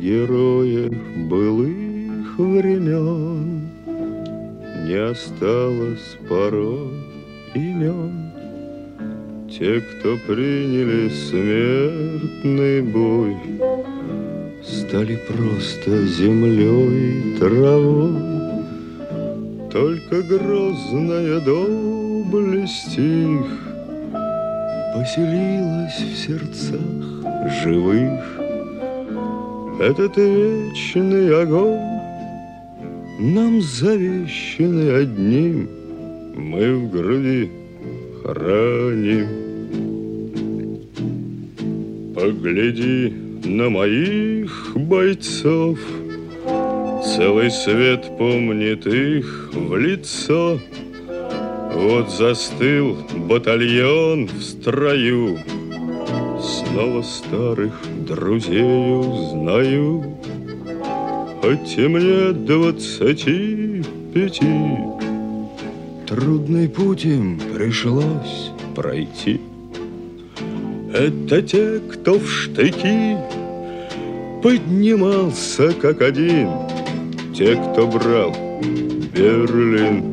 героев былых времен не осталось порой имен. Те, кто приняли смертный бой, стали просто землей и травой. Только грозная доблесть их поселилась в сердцах живых. Этот вечный огонь, нам завещанный одним, мы в груди храним. Погляди на моих бойцов, целый свет помнит их в лицо. Вот застыл батальон в строю, снова старых друзей узнаю. Хоть и мне 25, трудный путь им пришлось пройти. Это те, кто в штыки поднимался как один, те, кто брал Берлин.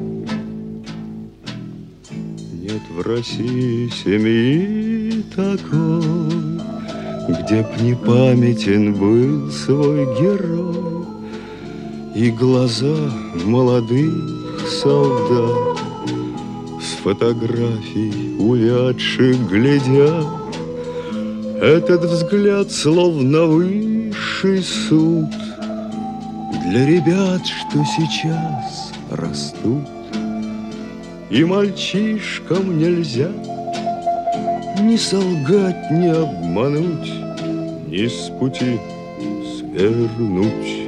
Нет в России семьи такой, где б не памятен был свой герой, и глаза молодых солдат с фотографий увядших глядят. Этот взгляд словно высший суд для ребят, что сейчас растут. И мальчишкам нельзя ни солгать, ни обмануть, ни с пути свернуть.